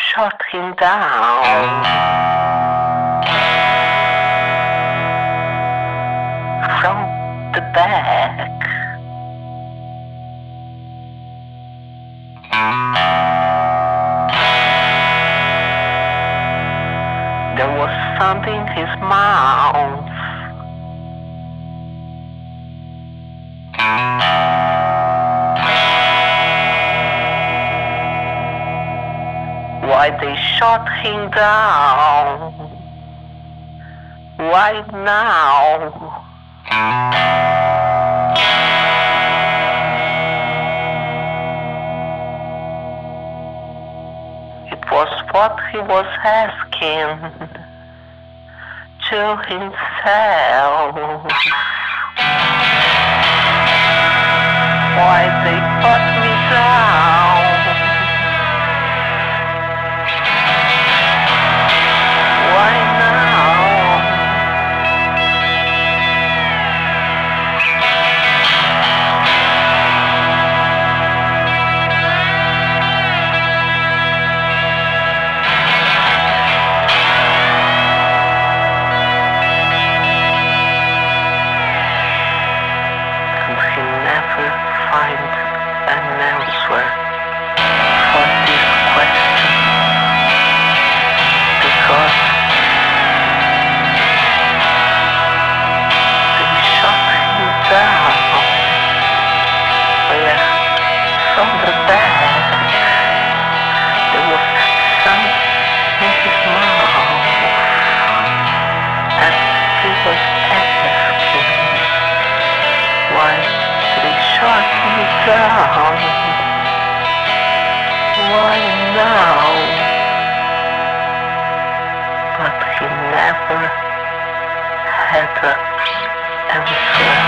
shot him down from the back. There was something in his mouth. Why they shot him down? Why now? It was what he was asking to himself. Why they put me down? Why now? And he never find an answer for this question, because they shot him down, from the back. There was some in his mouth, and he was asking, why they shot me down? Why now? But he never had an answer.